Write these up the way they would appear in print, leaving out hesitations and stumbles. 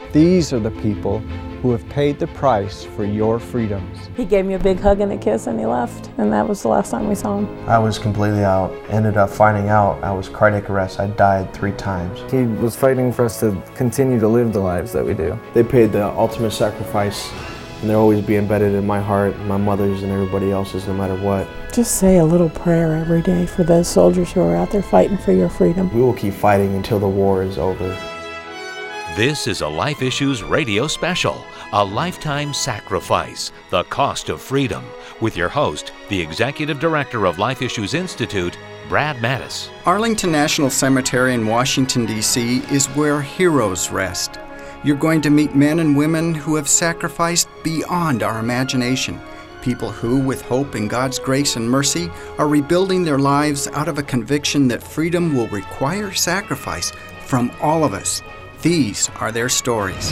These are the people who have paid the price for your freedoms. He gave me a big hug and a kiss and he left, and that was the last time we saw him. I was completely out. Ended up finding out I was cardiac arrest. I died 3 times. He was fighting for us to continue to live the lives that we do. They paid the ultimate sacrifice, and they'll always be embedded in my heart, my mother's and everybody else's, no matter what. Just say a little prayer every day for those soldiers who are out there fighting for your freedom. We will keep fighting until the war is over. This is a Life Issues radio special, A Lifetime Sacrifice, The Cost of Freedom, with your host, the Executive Director of Life Issues Institute, Brad Mattis. Arlington National Cemetery in Washington, D.C. is where heroes rest. You're going to meet men and women who have sacrificed beyond our imagination. People who, with hope in God's grace and mercy, are rebuilding their lives out of a conviction that freedom will require sacrifice from all of us. These are their stories.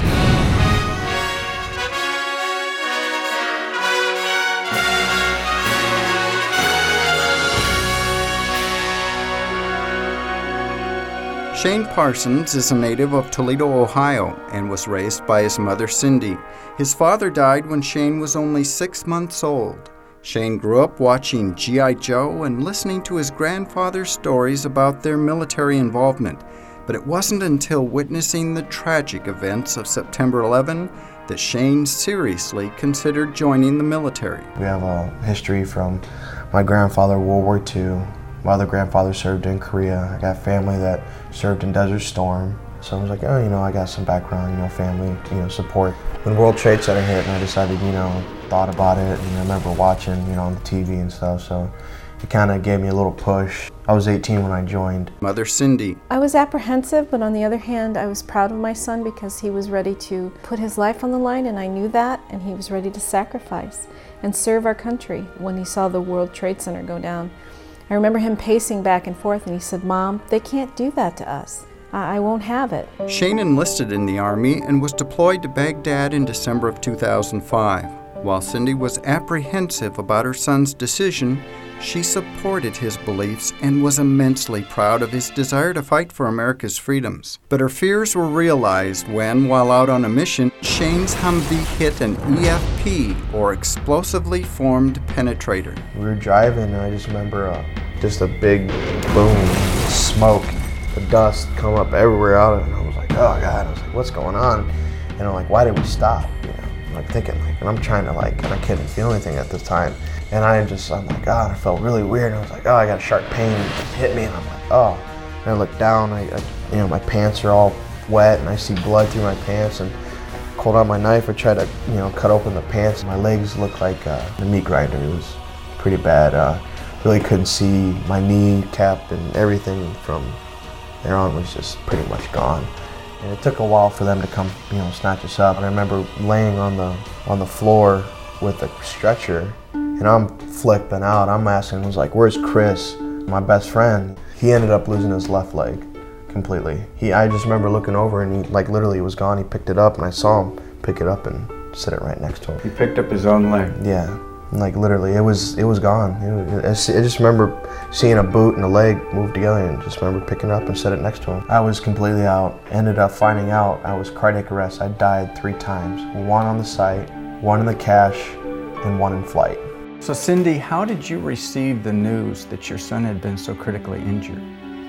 Shane Parsons is a native of Toledo, Ohio, and was raised by his mother, Cindy. His father died when Shane was only 6 months old. Shane grew up watching G.I. Joe and listening to his grandfather's stories about their military involvement. But it wasn't until witnessing the tragic events of September 11 that Shane seriously considered joining the military. We have a history from my grandfather, World War II. My other grandfather served in Korea. I got family that served in Desert Storm. So I was like, oh, I got some background, family, support. When World Trade Center hit and I decided, thought about it, and I remember watching, on the TV and stuff, so it kind of gave me a little push. I was 18 when I joined. Mother Cindy. I was apprehensive, but on the other hand, I was proud of my son because he was ready to put his life on the line, and I knew that, and he was ready to sacrifice and serve our country when he saw the World Trade Center go down. I remember him pacing back and forth, and he said, "Mom, they can't do that to us. I won't have it." Shane enlisted in the Army and was deployed to Baghdad in December of 2005. While Cindy was apprehensive about her son's decision, she supported his beliefs and was immensely proud of his desire to fight for America's freedoms. But her fears were realized when, while out on a mission, Shane's Humvee hit an EFP, or explosively formed penetrator. We were driving, and I just remember just a big boom, smoke, the dust come up everywhere out of it, and I was like, oh God, I was like, what's going on? And I'm like, why did we stop? Thinking, and I'm trying to and I couldn't feel anything at this time. And I'm like, God, I felt really weird. And I was like, oh, I got a sharp pain. It hit me, and I'm like, oh. And I look down, my pants are all wet, and I see blood through my pants, and I pulled out my knife and tried to, cut open the pants. My legs looked like a meat grinder. It was pretty bad. Really couldn't see my knee cap, and everything from there on was just pretty much gone. And it took a while for them to come, snatch us up. And I remember laying on the floor with a stretcher, and I'm flipping out. I'm asking, I was like, where's Chris, my best friend? He ended up losing his left leg completely. I just remember looking over, and he literally was gone. He picked it up, and I saw him pick it up and sit it right next to him. He picked up his own leg? Yeah. Literally, it was gone. I just remember seeing a boot and a leg move together, and just remember picking it up and set it next to him. I was completely out. Ended up finding out I was cardiac arrest. I died 3 times. 1 on the site, 1 in the cache, and 1 in flight. So Cindy, how did you receive the news that your son had been so critically injured?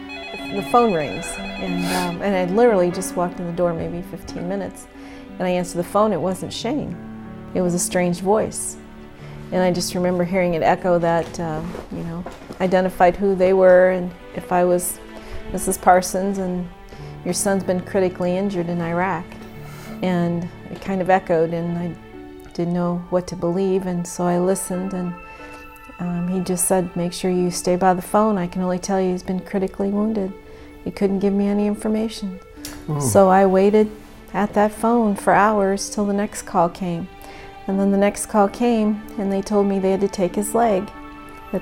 The phone rings, and I literally just walked in the door maybe 15 minutes, and I answered the phone. It wasn't Shane. It was a strange voice. And I just remember hearing it echo that, identified who they were, and if I was Mrs. Parsons, and your son's been critically injured in Iraq. And it kind of echoed, and I didn't know what to believe, and so I listened, and he just said, make sure you stay by the phone. I can only tell you he's been critically wounded. He couldn't give me any information. So I waited at that phone for hours till the next call came. And then the next call came, and they told me they had to take his leg, that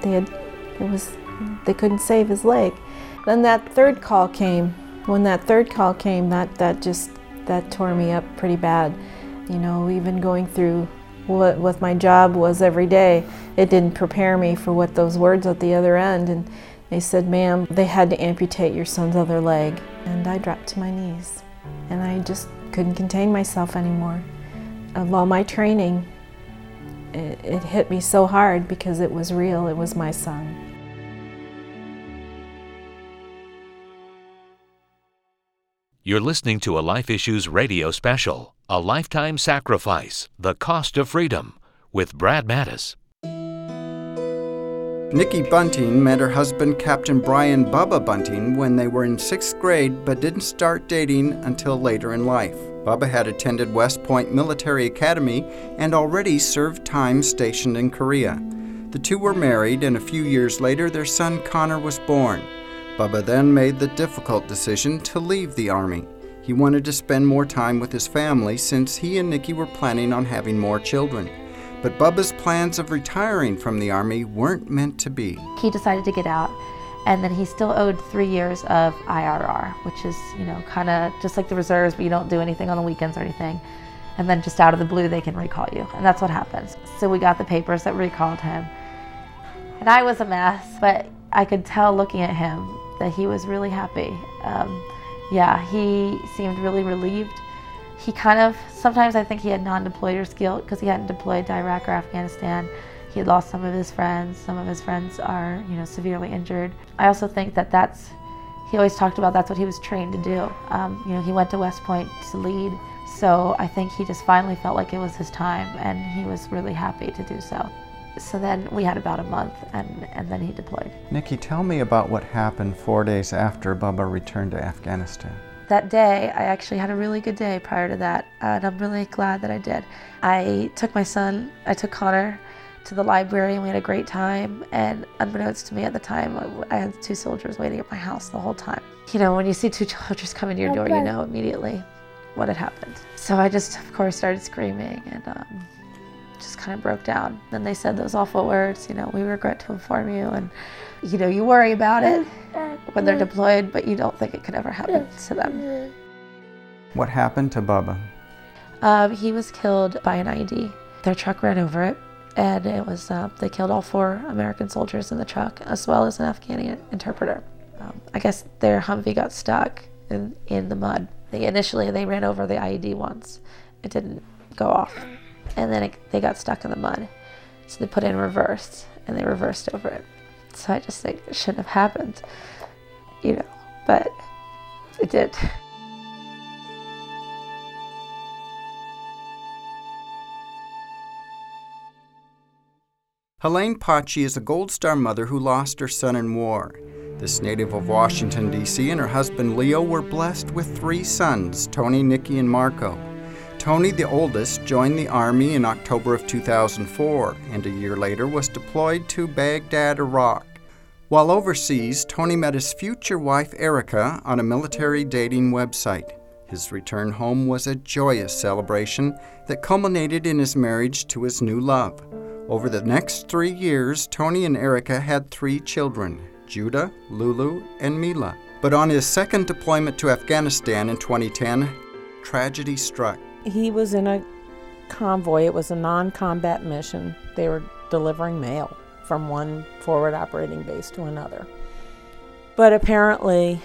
they couldn't save his leg. Then that third call came. When that third call came, that tore me up pretty bad. Even going through what my job was every day, it didn't prepare me for what those words at the other end. And they said, ma'am, they had to amputate your son's other leg. And I dropped to my knees. and I just couldn't contain myself anymore. Of all my training, it hit me so hard because it was real, it was my son. You're listening to a Life Issues radio special, A Lifetime Sacrifice, The Cost of Freedom, with Brad Mattis. Nikki Bunting met her husband, Captain Brian Bubba Bunting, when they were in 6th grade but didn't start dating until later in life. Bubba had attended West Point Military Academy and already served time stationed in Korea. The two were married, and a few years later their son Connor was born. Bubba then made the difficult decision to leave the Army. He wanted to spend more time with his family since he and Nikki were planning on having more children. But Bubba's plans of retiring from the Army weren't meant to be. He decided to get out, and then he still owed 3 years of IRR, which is, kind of just like the reserves, but you don't do anything on the weekends or anything. And then just out of the blue, they can recall you, and that's what happens. So we got the papers that recalled him. And I was a mess, but I could tell looking at him that he was really happy. He seemed really relieved. He sometimes I think he had non-deployer's guilt because he hadn't deployed to Iraq or Afghanistan. He had lost some of his friends. Some of his friends are, severely injured. I also think he always talked about that's what he was trained to do. He went to West Point to lead. So I think he just finally felt like it was his time, and he was really happy to do so. So then we had about a month, and then he deployed. Nikki, tell me about what happened 4 days after Bubba returned to Afghanistan. That day, I actually had a really good day prior to that, and I'm really glad that I did. I took Connor to the library, and we had a great time, and unbeknownst to me at the time, I had 2 soldiers waiting at my house the whole time. When you see 2 soldiers come into your door, you know immediately what had happened. So I just, of course, started screaming, and just kind of broke down. Then they said those awful words, we regret to inform you, and you worry about it when they're deployed, but you don't think it could ever happen to them. What happened to Bubba? He was killed by an IED. Their truck ran over it, and it was they killed all 4 American soldiers in the truck, as well as an Afghani interpreter. I guess their Humvee got stuck in the mud. Initially, they ran over the IED once. It didn't go off. And then they got stuck in the mud. So they put it in reverse, and they reversed over it. So I just think it shouldn't have happened, but it did. Helene Pachi is a Gold Star mother who lost her son in war. This native of Washington, D.C. and her husband Leo were blessed with 3 sons, Tony, Nikki, and Marco. Tony, the oldest, joined the Army in October of 2004 and a year later was deployed to Baghdad, Iraq. While overseas, Tony met his future wife Erica on a military dating website. His return home was a joyous celebration that culminated in his marriage to his new love. Over the next 3 years, Tony and Erica had 3 children, Judah, Lulu, and Mila. But on his second deployment to Afghanistan in 2010, tragedy struck. He was in a convoy. It was a non-combat mission. They were delivering mail from one forward operating base to another. But apparently,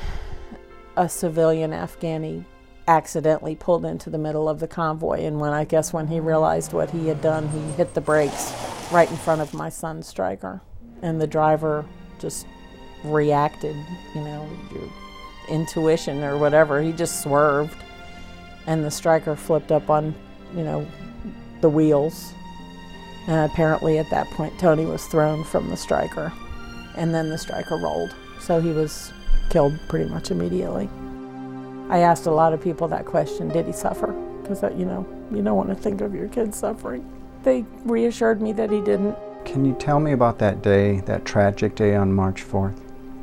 a civilian Afghani accidentally pulled into the middle of the convoy, and when he realized what he had done, he hit the brakes right in front of my son's Stryker. And the driver just reacted, your intuition or whatever. He just swerved. And the Stryker flipped up on, the wheels. And apparently at that point, Tony was thrown from the Stryker. And then the Stryker rolled. So he was killed pretty much immediately. I asked a lot of people that question, did he suffer? Because, you don't want to think of your kid suffering. They reassured me that he didn't. Can you tell me about that day, that tragic day on March 4th?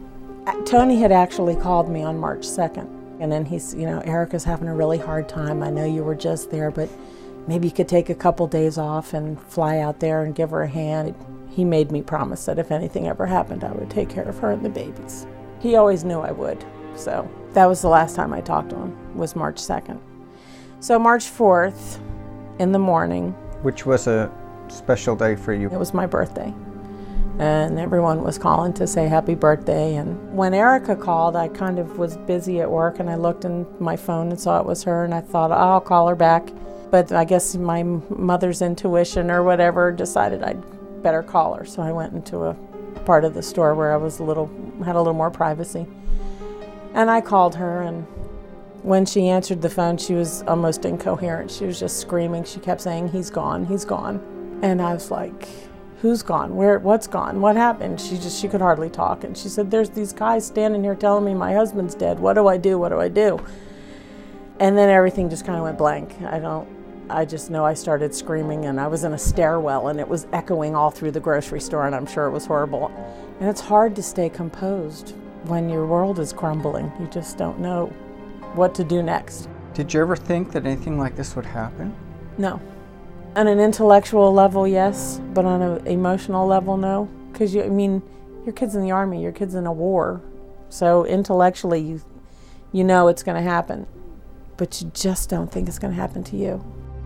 Tony had actually called me on March 2nd. And then he's, Erica's having a really hard time. I know you were just there, but maybe you could take a couple days off and fly out there and give her a hand. He made me promise that if anything ever happened, I would take care of her and the babies. He always knew I would. So that was the last time I talked to him, was March 2nd. So March 4th in the morning. Which was a special day for you. It was my birthday. and everyone was calling to say happy birthday. And when Erica called, I kind of was busy at work, and I looked in my phone and saw it was her, and I thought, I'll call her back. But I guess my mother's intuition or whatever decided I'd better call her. So I went into a part of the store where I was had a little more privacy. And I called her, and when she answered the phone, she was almost incoherent. She was just screaming. She kept saying, he's gone, he's gone. And I was like, who's gone? What's gone? What happened? She could hardly talk. And she said, there's these guys standing here telling me my husband's dead. What do I do? What do I do? And then everything just kind of went blank. I just know I started screaming, and I was in a stairwell, and it was echoing all through the grocery store, and I'm sure it was horrible. And it's hard to stay composed when your world is crumbling. You just don't know what to do next. Did you ever think that anything like this would happen? No. On an intellectual level, yes, but on an emotional level, no. Because your kid's in the Army, your kid's in a war. So intellectually, you know it's going to happen, but you just don't think it's going to happen to you.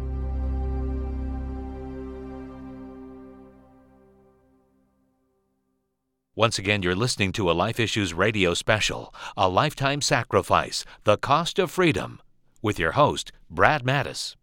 Once again, you're listening to a Life Issues radio special, A Lifetime Sacrifice, The Cost of Freedom, with your host, Brad Mattis.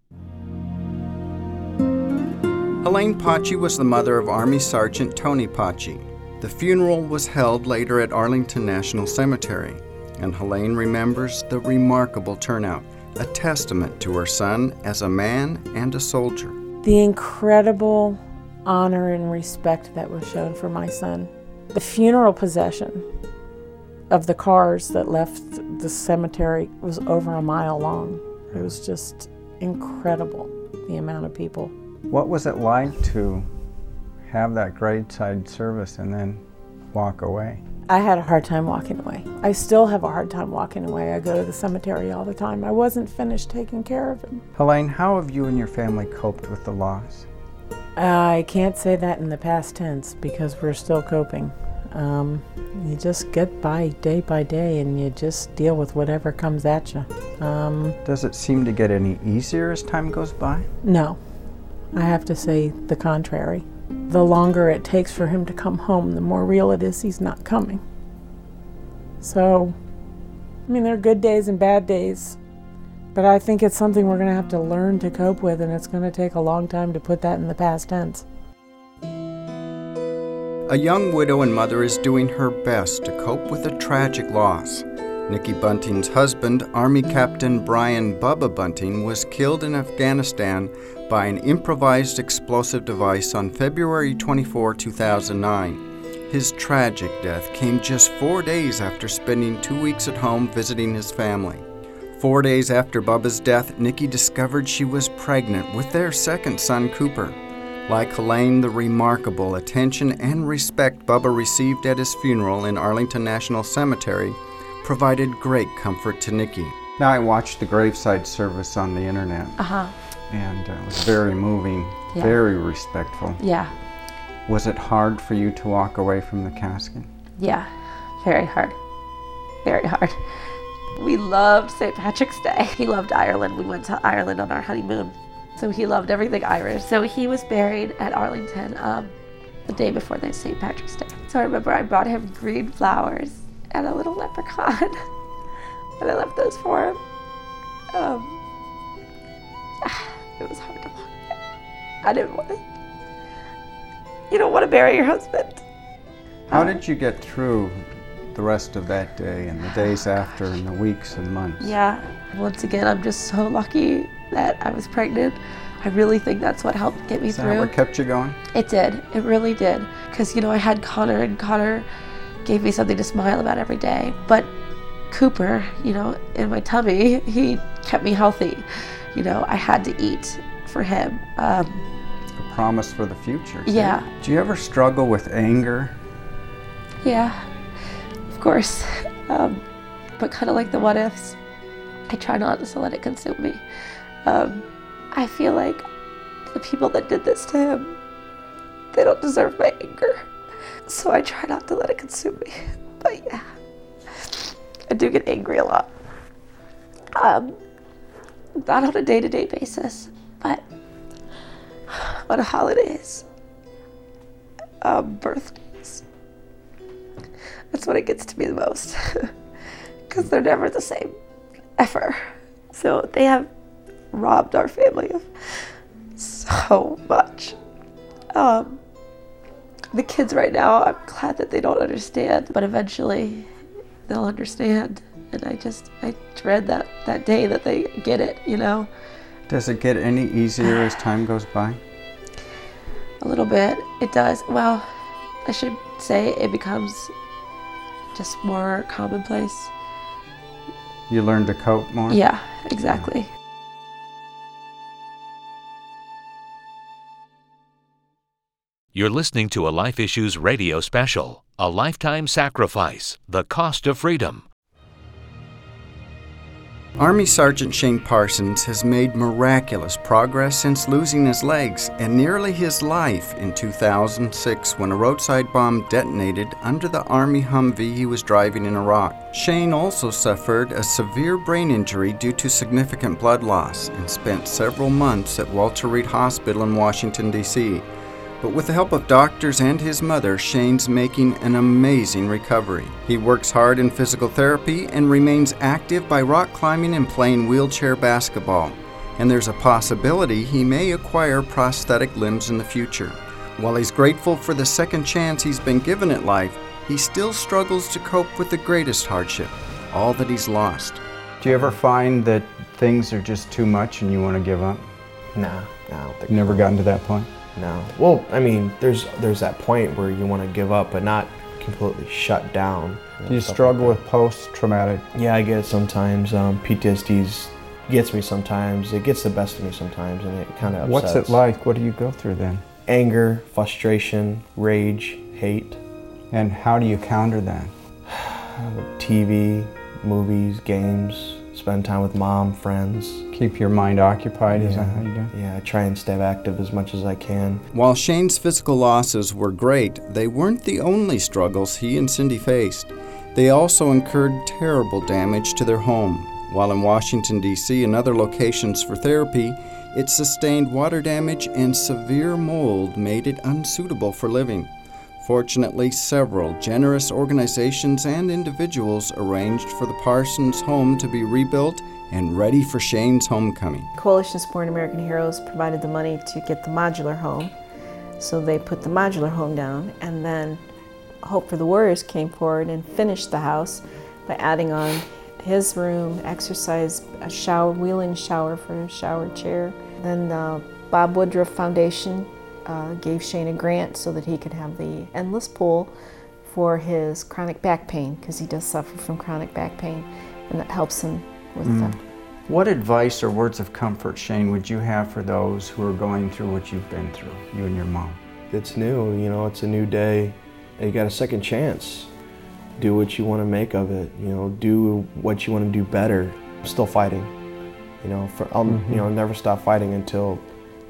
Helene Paci was the mother of Army Sergeant Tony Paci. The funeral was held later at Arlington National Cemetery, and Helene remembers the remarkable turnout, a testament to her son as a man and a soldier. The incredible honor and respect that was shown for my son. The funeral procession of the cars that left the cemetery was over a mile long. It was just incredible, the amount of people. What was it like to have that graveside service and then walk away? I had a hard time walking away. I still have a hard time walking away. I go to the cemetery all the time. I wasn't finished taking care of him. Helene, how have you and your family coped with the loss? I can't say that in the past tense because we're still coping. You just get by day and you just deal with whatever comes at you. Does it seem to get any easier as time goes by? No, I have to say the contrary. The longer it takes for him to come home, the more real it is he's not coming. So, there are good days and bad days, but I think it's something we're going to have to learn to cope with, and it's going to take a long time to put that in the past tense. A young widow and mother is doing her best to cope with a tragic loss. Nikki Bunting's husband, Army Captain Brian Bubba Bunting, was killed in Afghanistan by an improvised explosive device on February 24, 2009. His tragic death came just 4 days after spending 2 weeks at home visiting his family. 4 days after Bubba's death, Nikki discovered she was pregnant with their second son, Cooper. Like Helene, the remarkable attention and respect Bubba received at his funeral in Arlington National Cemetery provided great comfort to Nikki. Now, I watched the graveside service on the internet. And it was very moving, very respectful. Yeah. Was it hard for you to walk away from the casket? Yeah, very hard. Very hard. We loved St. Patrick's Day. He loved Ireland. We went to Ireland on our honeymoon. So he loved everything Irish. So he was buried at Arlington the day before the St. Patrick's Day. So I remember I brought him green flowers and a little leprechaun. And I left those for him. It was hard to walk away. I didn't want to. You don't want to bury your husband. How did you get through the rest of that day and the days after and the weeks and months? Yeah. Once again, I'm just so lucky that I was pregnant. I really think that's what helped get me through. Is that what kept you going? It did. It really did. Because, I had Connor, and Connor gave me something to smile about every day. But Cooper, in my tummy, he kept me healthy. I had to eat for him. A promise for the future. Too. Yeah. Do you ever struggle with anger? Yeah, of course. But kind of like the what ifs, I try not to let it consume me. I feel like the people that did this to him, they don't deserve my anger. So I try not to let it consume me. But yeah, I do get angry a lot. Not on a day-to-day basis, but on holidays, birthdays, That's when it gets to me the most, because they're never the same, ever. So they have robbed our family of so much. The kids right now, I'm glad that they don't understand, but eventually they'll understand. And I dread that day that they get it, you know? Does it get any easier as time goes by? A little bit, it does. Well, I should say it becomes just more commonplace. You learn to cope more? Yeah, exactly. You're listening to a Life Issues radio special, A Lifetime Sacrifice, The Cost of Freedom. Army Sergeant Shane Parsons has made miraculous progress since losing his legs and nearly his life in 2006 when a roadside bomb detonated under the Army Humvee he was driving in Iraq. Shane also suffered a severe brain injury due to significant blood loss and spent several months at Walter Reed Hospital in Washington, D.C. But with the help of doctors and his mother, Shane's making an amazing recovery. He works hard in physical therapy and remains active by rock climbing and playing wheelchair basketball. And there's a possibility he may acquire prosthetic limbs in the future. While he's grateful for the second chance he's been given at life, he still struggles to cope with the greatest hardship, all that he's lost. Do you ever find that things are just too much and you want to give up? No, I don't think You've never gotten to that point? No. Well, I mean, there's that point where you want to give up, but not completely shut down. Do you struggle with post-traumatic? Yeah, I get it sometimes. PTSD gets me sometimes. It gets the best of me sometimes, and it kind of upsets. What's it like? What do you go through then? Anger, frustration, rage, hate. And how do you counter that? TV, movies, games, spend time with mom, friends. Keep your mind occupied, is that how you do it? Yeah, I try and stay active as much as I can. While Shane's physical losses were great, they weren't the only struggles he and Cindy faced. They also incurred terrible damage to their home. While in Washington, D.C. and other locations for therapy, it sustained water damage and severe mold made it unsuitable for living. Fortunately, several generous organizations and individuals arranged for the Parsons home to be rebuilt and ready for Shane's homecoming. Coalition Support American Heroes provided the money to get the modular home. So they put the modular home down, and then Hope for the Warriors came forward and finished the house by adding on his room, exercise, a shower, wheel-in shower for a shower chair. Then Bob Woodruff Foundation gave Shane a grant so that he could have the endless pool for his chronic back pain, because he does suffer from chronic back pain, and that helps him with that. What advice or words of comfort, Shane, would you have for those who are going through what you've been through, you and your mom? It's new, you know, it's a new day. You got a second chance. Do what you want to make of it, you know, do what you want to do better. I'm still fighting, you know, I'll never stop fighting until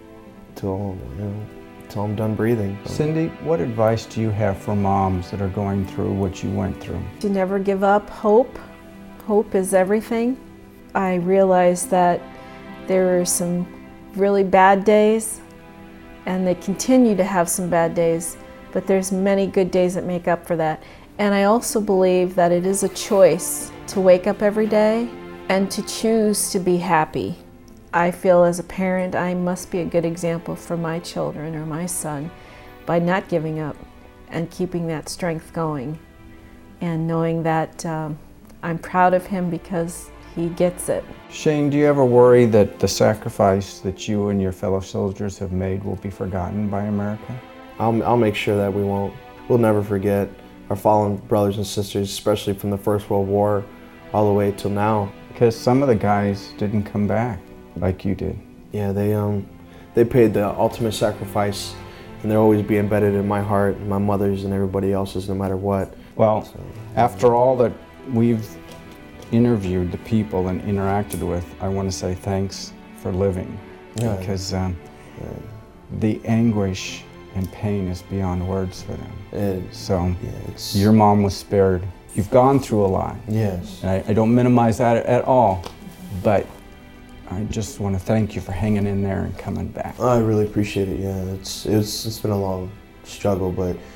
I'm done breathing. Cindy, what advice do you have for moms that are going through what you went through? To never give up hope. Hope is everything. I realized that there are some really bad days, and they continue to have some bad days, but there's many good days that make up for that. And I also believe that it is a choice to wake up every day and to choose to be happy. I feel as a parent I must be a good example for my children or my son by not giving up and keeping that strength going, and knowing that I'm proud of him because he gets it. Shane, do you ever worry that the sacrifice that you and your fellow soldiers have made will be forgotten by America? I'll make sure that we won't. We'll never forget our fallen brothers and sisters, especially from the First World War all the way till now. Because some of the guys didn't come back like you did. Yeah, they paid the ultimate sacrifice, and they'll always be embedded in my heart, and my mother's and everybody else's, no matter what. Well, after all that we've interviewed the people and interacted with, I want to say thanks for living, because the anguish and pain is beyond words for them. Your mom was spared. You've gone through a lot. Yes. And I don't minimize that at all, but I just want to thank you for hanging in there and coming back. I really appreciate it. Yeah, it's been a long struggle, but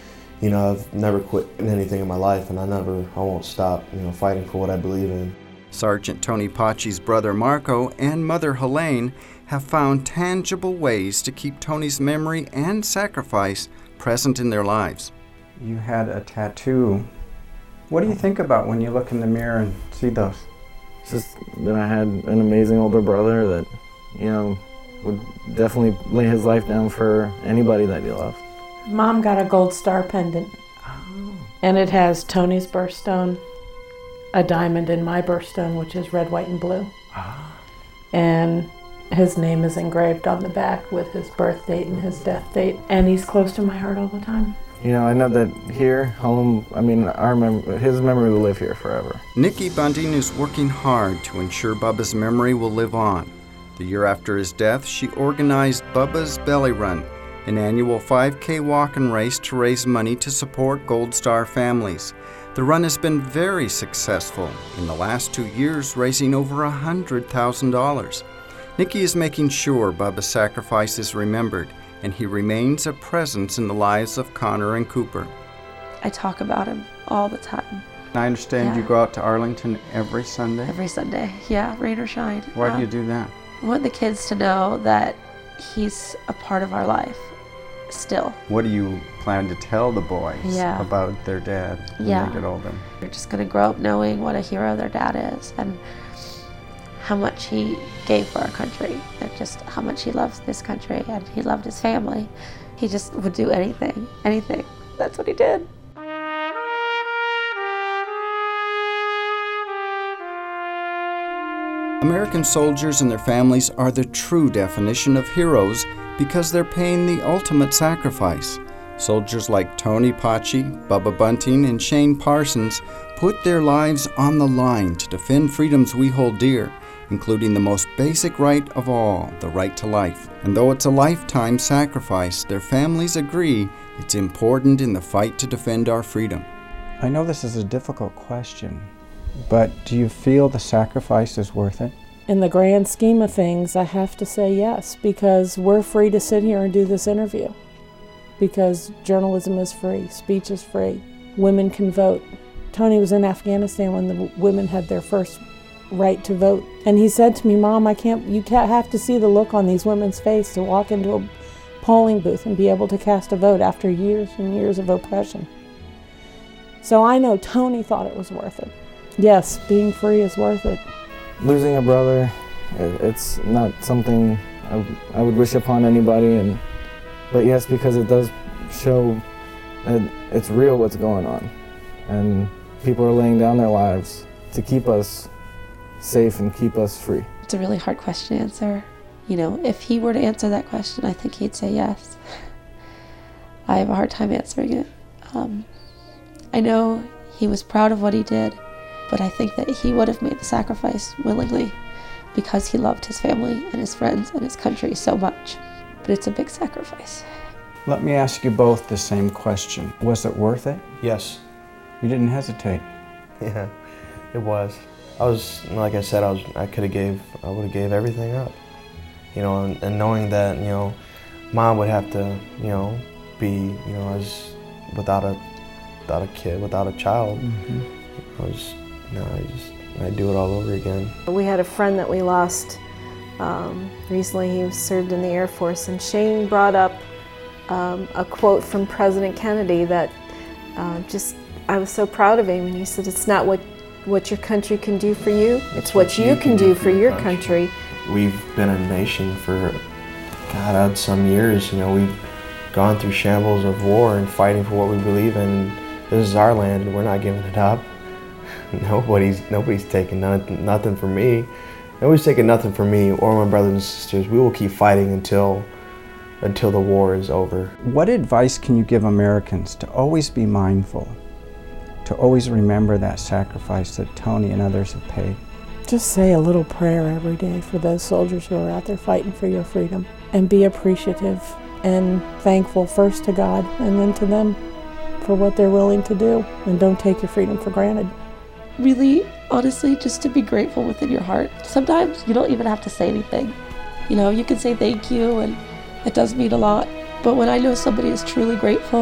You know, I've never quit in anything in my life, and I won't stop, fighting for what I believe in. Sergeant Tony Paci's brother Marco and mother Helene have found tangible ways to keep Tony's memory and sacrifice present in their lives. You had a tattoo. What do you think about when you look in the mirror and see those? It's just that I had an amazing older brother that, would definitely lay his life down for anybody that he loved. Mom got a gold star pendant, and it has Tony's birthstone, a diamond in my birthstone, which is red, white, and blue. And his name is engraved on the back with his birth date and his death date, and he's close to my heart all the time. I know that here, home, his memory will live here forever. Nikki Bunting is working hard to ensure Bubba's memory will live on. The year after his death, she organized Bubba's Belly Run, an annual 5K walk and race to raise money to support Gold Star families. The run has been very successful, in the last 2 years raising over $100,000. Nikki is making sure Bubba's sacrifice is remembered, and he remains a presence in the lives of Connor and Cooper. I talk about him all the time. I understand you go out to Arlington every Sunday? Every Sunday, yeah, rain or shine. Why do you do that? I want the kids to know that he's a part of our life, still. What do you plan to tell the boys about their dad when they get older? They're just going to grow up knowing what a hero their dad is and how much he gave for our country and just how much he loves this country and he loved his family. He just would do anything. That's what he did. American soldiers and their families are the true definition of heroes because they're paying the ultimate sacrifice. Soldiers like Tony Paci, Bubba Bunting, and Shane Parsons put their lives on the line to defend freedoms we hold dear, including the most basic right of all, the right to life. And though it's a lifetime sacrifice, their families agree it's important in the fight to defend our freedom. I know this is a difficult question, but do you feel the sacrifice is worth it? In the grand scheme of things, I have to say yes, because we're free to sit here and do this interview. Because journalism is free, speech is free, women can vote. Tony was in Afghanistan when the women had their first right to vote. And he said to me, Mom, you can't have to see the look on these women's face to walk into a polling booth and be able to cast a vote after years and years of oppression. So I know Tony thought it was worth it. Yes, being free is worth it. Losing a brother, it's not something I would wish upon anybody, but yes, because it does show that it's real what's going on, and people are laying down their lives to keep us safe and keep us free. It's a really hard question to answer. If he were to answer that question, I think he'd say yes. I have a hard time answering it. I know he was proud of what he did, but I think that he would have made the sacrifice willingly because he loved his family and his friends and his country so much. But it's a big sacrifice. Let me ask you both the same question. Was it worth it? Yes. You didn't hesitate? Yeah, it was. I was, like I said, I would have gave everything up. And knowing that, Mom would have to, be, as without a kid, without a child. I'd do it all over again. We had a friend that we lost recently. He served in the Air Force, and Shane brought up a quote from President Kennedy that I was so proud of him, and he said, it's not what your country can do for you, it's what you can do for your country. We've been a nation for, some years. We've gone through shambles of war and fighting for what we believe in. This is our land, and we're not giving it up. Nobody's taking nothing from me. Nobody's taking nothing from me or my brothers and sisters. We will keep fighting until the war is over. What advice can you give Americans to always be mindful, to always remember that sacrifice that Tony and others have paid? Just say a little prayer every day for those soldiers who are out there fighting for your freedom, and be appreciative and thankful first to God and then to them for what they're willing to do, and don't take your freedom for granted. Really, honestly, just to be grateful within your heart. Sometimes you don't even have to say anything. You can say thank you, and it does mean a lot. But when I know somebody is truly grateful,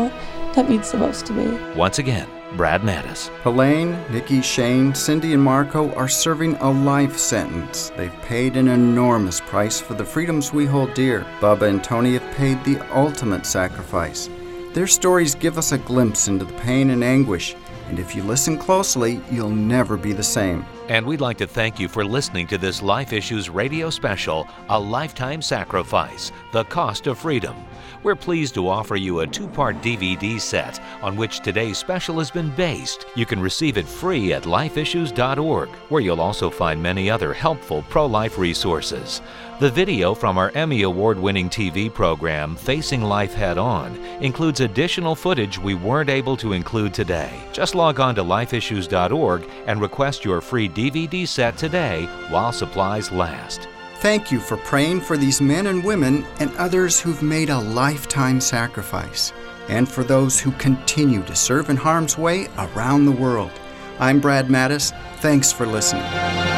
that means the most to me. Once again, Brad Mattis. Helene, Nikki, Shane, Cindy, and Marco are serving a life sentence. They've paid an enormous price for the freedoms we hold dear. Bubba and Tony have paid the ultimate sacrifice. Their stories give us a glimpse into the pain and anguish, and if you listen closely, you'll never be the same. And we'd like to thank you for listening to this Life Issues radio special, A Lifetime Sacrifice, The Cost of Freedom. We're pleased to offer you a 2-part DVD set on which today's special has been based. You can receive it free at lifeissues.org, where you'll also find many other helpful pro-life resources. The video from our Emmy Award-winning TV program, Facing Life Head On, includes additional footage we weren't able to include today. Just log on to lifeissues.org and request your free DVD set today while supplies last. Thank you for praying for these men and women and others who've made a lifetime sacrifice, and for those who continue to serve in harm's way around the world. I'm Brad Mattis. Thanks for listening.